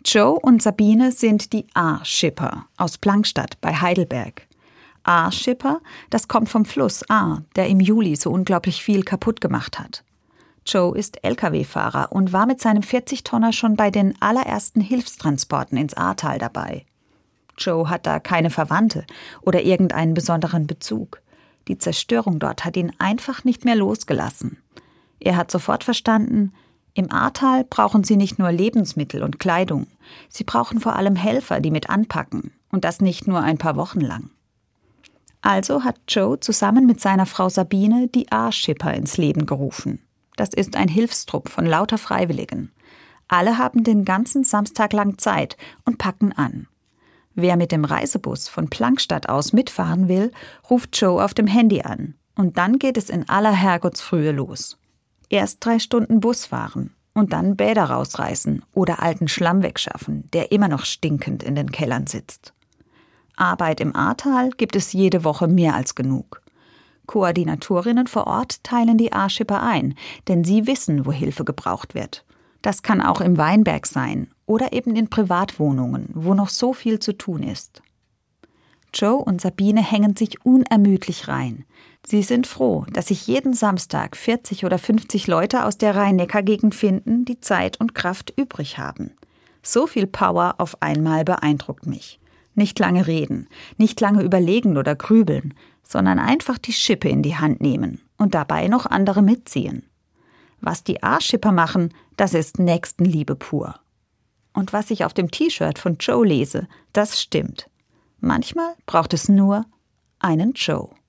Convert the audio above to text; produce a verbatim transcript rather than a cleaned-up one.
Joe und Sabine sind die Ahr-Schipper aus Plankstadt bei Heidelberg. Ahr-Schipper, das kommt vom Fluss Ahr, der im Juli so unglaublich viel kaputt gemacht hat. Joe ist L K W-Fahrer und war mit seinem vierzig-Tonner schon bei den allerersten Hilfstransporten ins Ahrtal dabei. Joe hat da keine Verwandte oder irgendeinen besonderen Bezug. Die Zerstörung dort hat ihn einfach nicht mehr losgelassen. Er hat sofort verstanden, im Ahrtal brauchen sie nicht nur Lebensmittel und Kleidung, sie brauchen vor allem Helfer, die mit anpacken, und das nicht nur ein paar Wochen lang. Also hat Joe zusammen mit seiner Frau Sabine die Ahr-Schipper ins Leben gerufen. Das ist ein Hilfstrupp von lauter Freiwilligen. Alle haben den ganzen Samstag lang Zeit und packen an. Wer mit dem Reisebus von Plankstadt aus mitfahren will, ruft Joe auf dem Handy an. Und dann geht es in aller Herrgottsfrühe los. Erst drei Stunden Bus fahren und dann Bäder rausreißen oder alten Schlamm wegschaffen, der immer noch stinkend in den Kellern sitzt. Arbeit im Ahrtal gibt es jede Woche mehr als genug. Koordinatorinnen vor Ort teilen die Ahr-Schipper ein, denn sie wissen, wo Hilfe gebraucht wird. Das kann auch im Weinberg sein oder eben in Privatwohnungen, wo noch so viel zu tun ist. Joe und Sabine hängen sich unermüdlich rein. Sie sind froh, dass sich jeden Samstag vierzig oder fünfzig Leute aus der Rhein-Neckar-Gegend finden, die Zeit und Kraft übrig haben. So viel Power auf einmal beeindruckt mich. Nicht lange reden, nicht lange überlegen oder grübeln, sondern einfach die Schippe in die Hand nehmen und dabei noch andere mitziehen. Was die Ahr-Schipper machen, das ist Nächstenliebe pur. Und was ich auf dem T-Shirt von Joe lese, das stimmt. Manchmal braucht es nur einen Joe.